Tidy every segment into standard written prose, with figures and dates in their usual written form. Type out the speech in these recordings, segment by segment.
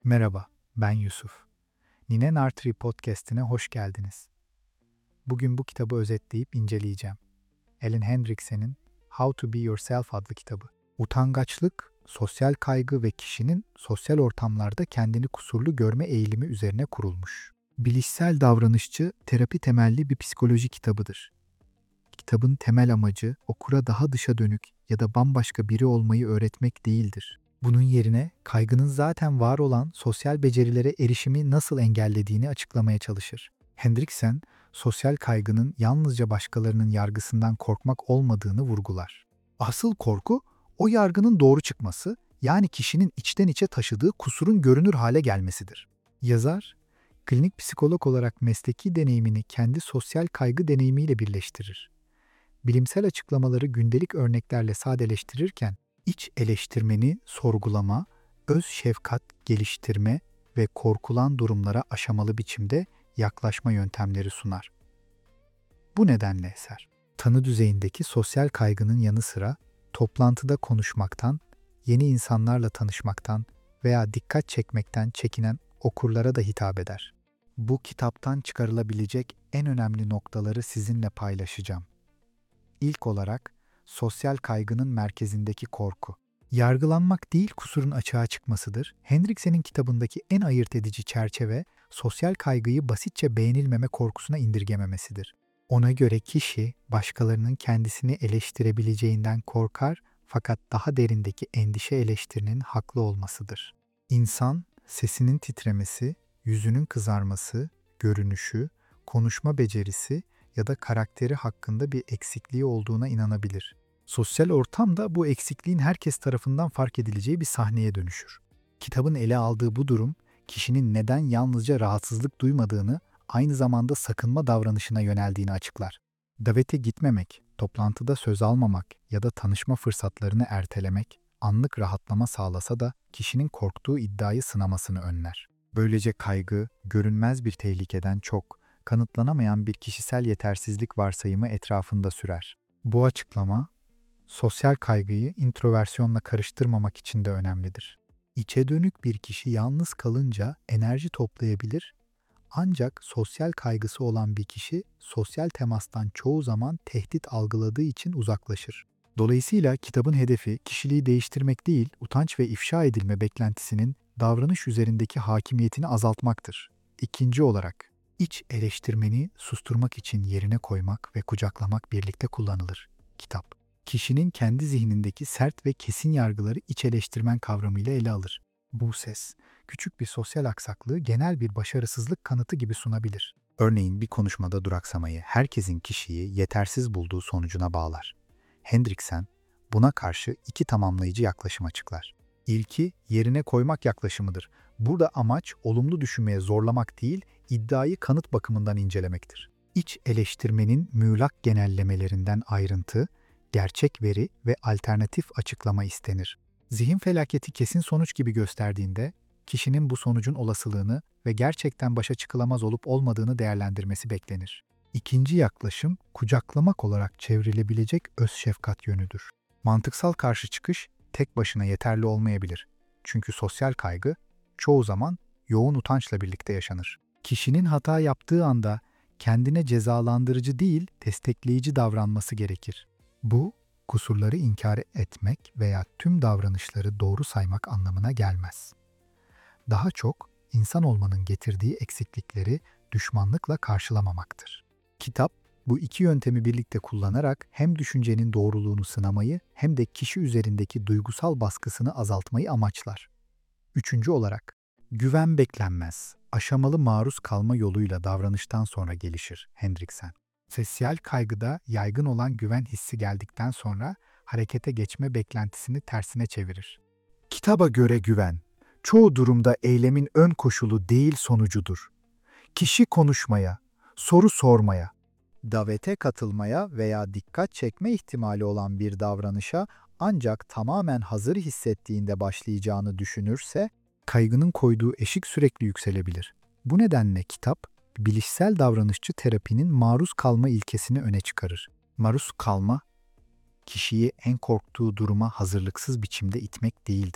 Merhaba, ben Yusuf. Ninen Artri Podcast'ine hoş geldiniz. Bugün bu kitabı özetleyip inceleyeceğim. Ellen Hendriksen'in How to Be Yourself adlı kitabı. Utangaçlık, sosyal kaygı ve kişinin sosyal ortamlarda kendini kusurlu görme eğilimi üzerine kurulmuş. Bilişsel davranışçı, terapi temelli bir psikoloji kitabıdır. Kitabın temel amacı okura daha dışa dönük ya da bambaşka biri olmayı öğretmek değildir. Bunun yerine kaygının zaten var olan sosyal becerilere erişimi nasıl engellediğini açıklamaya çalışır. Hendriksen, sosyal kaygının yalnızca başkalarının yargısından korkmak olmadığını vurgular. Asıl korku, o yargının doğru çıkması, yani kişinin içten içe taşıdığı kusurun görünür hale gelmesidir. Yazar, klinik psikolog olarak mesleki deneyimini kendi sosyal kaygı deneyimiyle birleştirir. Bilimsel açıklamaları gündelik örneklerle sadeleştirirken, iç eleştirmeni sorgulama, öz şefkat geliştirme ve korkulan durumlara aşamalı biçimde yaklaşma yöntemleri sunar. Bu nedenle eser, tanı düzeyindeki sosyal kaygının yanı sıra toplantıda konuşmaktan, yeni insanlarla tanışmaktan veya dikkat çekmekten çekinen okurlara da hitap eder. Bu kitaptan çıkarılabilecek en önemli noktaları sizinle paylaşacağım. İlk olarak sosyal kaygının merkezindeki korku. Yargılanmak değil kusurun açığa çıkmasıdır. Hendriksen'in kitabındaki en ayırt edici çerçeve sosyal kaygıyı basitçe beğenilmeme korkusuna indirgememesidir. Ona göre kişi başkalarının kendisini eleştirebileceğinden korkar fakat daha derindeki endişe eleştirinin haklı olmasıdır. İnsan sesinin titremesi, yüzünün kızarması, görünüşü, konuşma becerisi ya da karakteri hakkında bir eksikliği olduğuna inanabilir. Sosyal ortam da bu eksikliğin herkes tarafından fark edileceği bir sahneye dönüşür. Kitabın ele aldığı bu durum, kişinin neden yalnızca rahatsızlık duymadığını, aynı zamanda sakınma davranışına yöneldiğini açıklar. Davete gitmemek, toplantıda söz almamak ya da tanışma fırsatlarını ertelemek, anlık rahatlama sağlasa da kişinin korktuğu iddiayı sınamasını önler. Böylece kaygı, görünmez bir tehlikeden çok, kanıtlanamayan bir kişisel yetersizlik varsayımı etrafında sürer. Bu açıklama, sosyal kaygıyı introversiyonla karıştırmamak için de önemlidir. İçe dönük bir kişi yalnız kalınca enerji toplayabilir, ancak sosyal kaygısı olan bir kişi sosyal temastan çoğu zaman tehdit algıladığı için uzaklaşır. Dolayısıyla kitabın hedefi kişiliği değiştirmek değil, utanç ve ifşa edilme beklentisinin davranış üzerindeki hakimiyetini azaltmaktır. İkinci olarak, İç eleştirmeni susturmak için yerine koymak ve kucaklamak birlikte kullanılır. Kitap, kişinin kendi zihnindeki sert ve kesin yargıları iç eleştirmen kavramıyla ele alır. Bu ses, küçük bir sosyal aksaklığı genel bir başarısızlık kanıtı gibi sunabilir. Örneğin bir konuşmada duraksamayı herkesin kişiyi yetersiz bulduğu sonucuna bağlar. Hendriksen, buna karşı iki tamamlayıcı yaklaşım açıklar. İlki, yerine koymak yaklaşımıdır. Burada amaç olumlu düşünmeye zorlamak değil, iddiayı kanıt bakımından incelemektir. İç eleştirmenin muğlak genellemelerinden ayrıntı, gerçek veri ve alternatif açıklama istenir. Zihin felaketi kesin sonuç gibi gösterdiğinde, kişinin bu sonucun olasılığını ve gerçekten başa çıkılamaz olup olmadığını değerlendirmesi beklenir. İkinci yaklaşım, kucaklamak olarak çevrilebilecek öz şefkat yönüdür. Mantıksal karşı çıkış tek başına yeterli olmayabilir. Çünkü sosyal kaygı çoğu zaman yoğun utançla birlikte yaşanır. Kişinin hata yaptığı anda kendine cezalandırıcı değil, destekleyici davranması gerekir. Bu, kusurları inkar etmek veya tüm davranışları doğru saymak anlamına gelmez. Daha çok, insan olmanın getirdiği eksiklikleri düşmanlıkla karşılamamaktır. Kitap, bu iki yöntemi birlikte kullanarak hem düşüncenin doğruluğunu sınamayı hem de kişi üzerindeki duygusal baskısını azaltmayı amaçlar. Üçüncü olarak, güven beklenmez, aşamalı maruz kalma yoluyla davranıştan sonra gelişir Hendriksen. Sosyal kaygıda yaygın olan güven hissi geldikten sonra harekete geçme beklentisini tersine çevirir. Kitaba göre güven, çoğu durumda eylemin ön koşulu değil sonucudur. Kişi konuşmaya, soru sormaya, davete katılmaya veya dikkat çekme ihtimali olan bir davranışa ancak tamamen hazır hissettiğinde başlayacağını düşünürse, kaygının koyduğu eşik sürekli yükselebilir. Bu nedenle kitap, bilişsel davranışçı terapinin maruz kalma ilkesini öne çıkarır. Maruz kalma, kişiyi en korktuğu duruma hazırlıksız biçimde itmek değildir.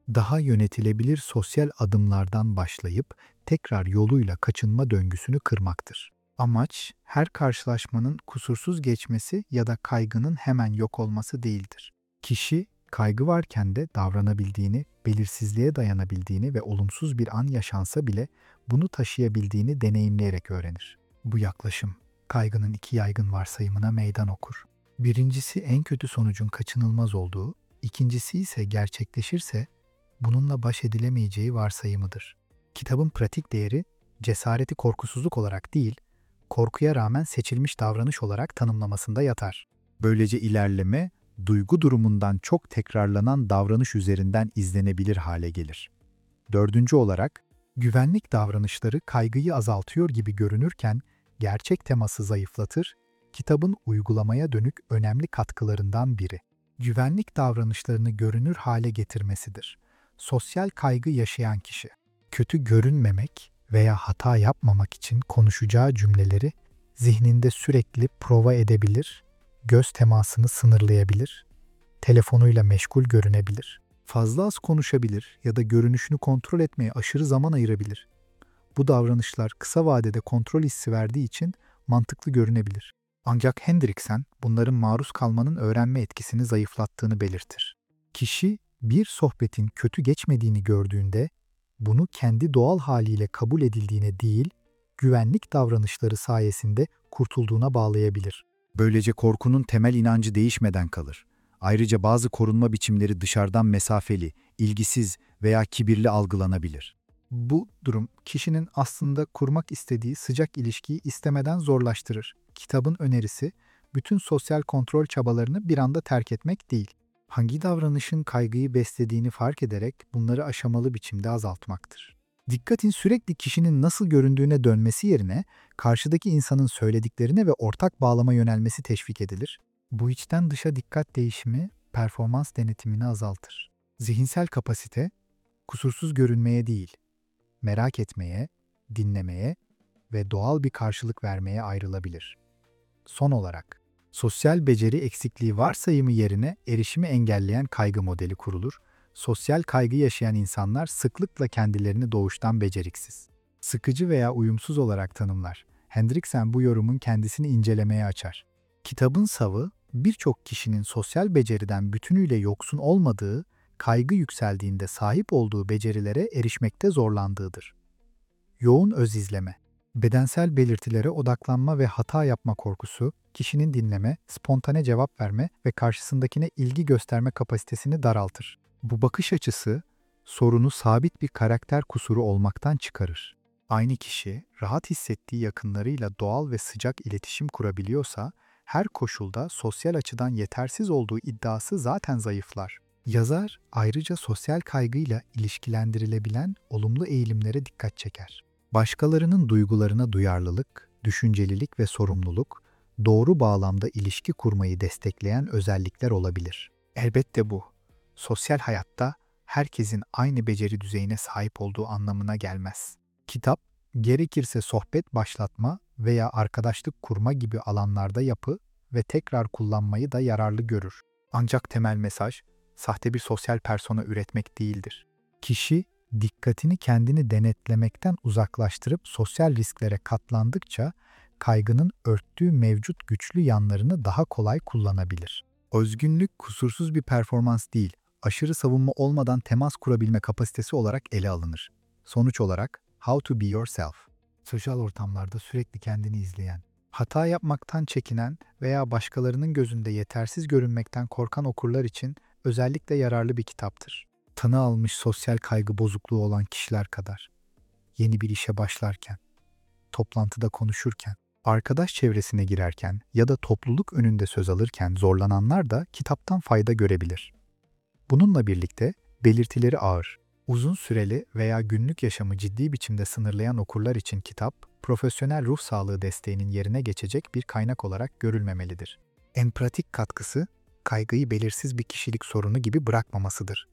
Daha yönetilebilir sosyal adımlardan başlayıp tekrar yoluyla kaçınma döngüsünü kırmaktır. Amaç, her karşılaşmanın kusursuz geçmesi ya da kaygının hemen yok olması değildir. Kişi, kaygı varken de davranabildiğini, belirsizliğe dayanabildiğini ve olumsuz bir an yaşansa bile bunu taşıyabildiğini deneyimleyerek öğrenir. Bu yaklaşım, kaygının iki yaygın varsayımına meydan okur. Birincisi en kötü sonucun kaçınılmaz olduğu, ikincisi ise gerçekleşirse bununla baş edilemeyeceği varsayımıdır. Kitabın pratik değeri, cesareti korkusuzluk olarak değil, korkuya rağmen seçilmiş davranış olarak tanımlamasında yatar. Böylece ilerleme, duygu durumundan çok tekrarlanan davranış üzerinden izlenebilir hale gelir. Dördüncü olarak, güvenlik davranışları kaygıyı azaltıyor gibi görünürken, gerçek teması zayıflatır, kitabın uygulamaya dönük önemli katkılarından biri. Güvenlik davranışlarını görünür hale getirmesidir. Sosyal kaygı yaşayan kişi, kötü görünmemek veya hata yapmamak için konuşacağı cümleleri zihninde sürekli prova edebilir, göz temasını sınırlayabilir, telefonuyla meşgul görünebilir, fazla az konuşabilir ya da görünüşünü kontrol etmeye aşırı zaman ayırabilir. Bu davranışlar kısa vadede kontrol hissi verdiği için mantıklı görünebilir. Ancak Hendriksen bunların maruz kalmanın öğrenme etkisini zayıflattığını belirtir. Kişi bir sohbetin kötü geçmediğini gördüğünde bunu kendi doğal haliyle kabul edildiğine değil, güvenlik davranışları sayesinde kurtulduğuna bağlayabilir. Böylece korkunun temel inancı değişmeden kalır. Ayrıca bazı korunma biçimleri dışarıdan mesafeli, ilgisiz veya kibirli algılanabilir. Bu durum kişinin aslında kurmak istediği sıcak ilişkiyi istemeden zorlaştırır. Kitabın önerisi, bütün sosyal kontrol çabalarını bir anda terk etmek değil. Hangi davranışın kaygıyı beslediğini fark ederek bunları aşamalı biçimde azaltmaktır. Dikkatin sürekli kişinin nasıl göründüğüne dönmesi yerine karşıdaki insanın söylediklerine ve ortak bağlama yönelmesi teşvik edilir. Bu içten dışa dikkat değişimi performans denetimini azaltır. Zihinsel kapasite, kusursuz görünmeye değil, merak etmeye, dinlemeye ve doğal bir karşılık vermeye ayrılabilir. Son olarak, sosyal beceri eksikliği varsayımı yerine erişimi engelleyen kaygı modeli kurulur. Sosyal kaygı yaşayan insanlar sıklıkla kendilerini doğuştan beceriksiz, sıkıcı veya uyumsuz olarak tanımlar. Hendriksen bu yorumun kendisini incelemeye açar. Kitabın savı, birçok kişinin sosyal beceriden bütünüyle yoksun olmadığı, kaygı yükseldiğinde sahip olduğu becerilere erişmekte zorlandığıdır. Yoğun öz izleme, bedensel belirtilere odaklanma ve hata yapma korkusu, kişinin dinleme, spontane cevap verme ve karşısındakine ilgi gösterme kapasitesini daraltır. Bu bakış açısı, sorunu sabit bir karakter kusuru olmaktan çıkarır. Aynı kişi, rahat hissettiği yakınlarıyla doğal ve sıcak iletişim kurabiliyorsa, her koşulda sosyal açıdan yetersiz olduğu iddiası zaten zayıflar. Yazar, ayrıca sosyal kaygıyla ilişkilendirilebilen olumlu eğilimlere dikkat çeker. Başkalarının duygularına duyarlılık, düşüncelilik ve sorumluluk, doğru bağlamda ilişki kurmayı destekleyen özellikler olabilir. Elbette bu, sosyal hayatta herkesin aynı beceri düzeyine sahip olduğu anlamına gelmez. Kitap, gerekirse sohbet başlatma veya arkadaşlık kurma gibi alanlarda yapı ve tekrar kullanmayı da yararlı görür. Ancak temel mesaj, sahte bir sosyal persona üretmek değildir. Kişi, dikkatini kendini denetlemekten uzaklaştırıp sosyal risklere katlandıkça kaygının örttüğü mevcut güçlü yanlarını daha kolay kullanabilir. Özgünlük kusursuz bir performans değil, aşırı savunma olmadan temas kurabilme kapasitesi olarak ele alınır. Sonuç olarak How to be yourself. Sosyal ortamlarda sürekli kendini izleyen, hata yapmaktan çekinen veya başkalarının gözünde yetersiz görünmekten korkan okurlar için özellikle yararlı bir kitaptır. Tanı almış sosyal kaygı bozukluğu olan kişiler kadar, yeni bir işe başlarken, toplantıda konuşurken, arkadaş çevresine girerken ya da topluluk önünde söz alırken zorlananlar da kitaptan fayda görebilir. Bununla birlikte belirtileri ağır, uzun süreli veya günlük yaşamı ciddi biçimde sınırlayan okurlar için kitap, profesyonel ruh sağlığı desteğinin yerine geçecek bir kaynak olarak görülmemelidir. En pratik katkısı, kaygıyı belirsiz bir kişilik sorunu gibi bırakmamasıdır.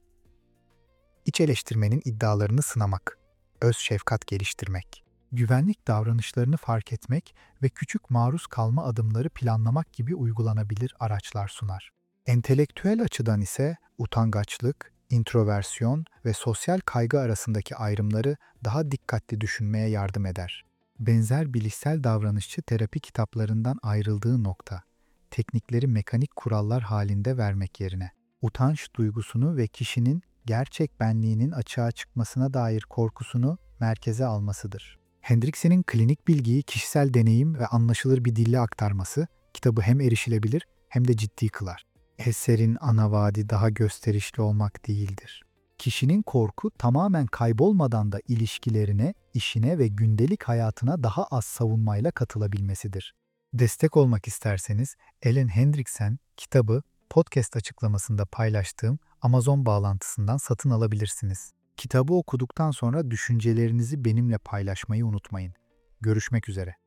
İç eleştirmenin iddialarını sınamak, öz şefkat geliştirmek, güvenlik davranışlarını fark etmek ve küçük maruz kalma adımları planlamak gibi uygulanabilir araçlar sunar. Entelektüel açıdan ise utangaçlık, introversiyon ve sosyal kaygı arasındaki ayrımları daha dikkatli düşünmeye yardım eder. Benzer bilişsel davranışçı terapi kitaplarından ayrıldığı nokta, teknikleri mekanik kurallar halinde vermek yerine, utanç duygusunu ve kişinin gerçek benliğinin açığa çıkmasına dair korkusunu merkeze almasıdır. Hendrickson'in klinik bilgiyi kişisel deneyim ve anlaşılır bir dille aktarması, kitabı hem erişilebilir hem de ciddi kılar. Eserin ana vaadi daha gösterişli olmak değildir. Kişinin korku tamamen kaybolmadan da ilişkilerine, işine ve gündelik hayatına daha az savunmayla katılabilmesidir. Destek olmak isterseniz Ellen Hendriksen kitabı podcast açıklamasında paylaştığım Amazon bağlantısından satın alabilirsiniz. Kitabı okuduktan sonra düşüncelerinizi benimle paylaşmayı unutmayın. Görüşmek üzere.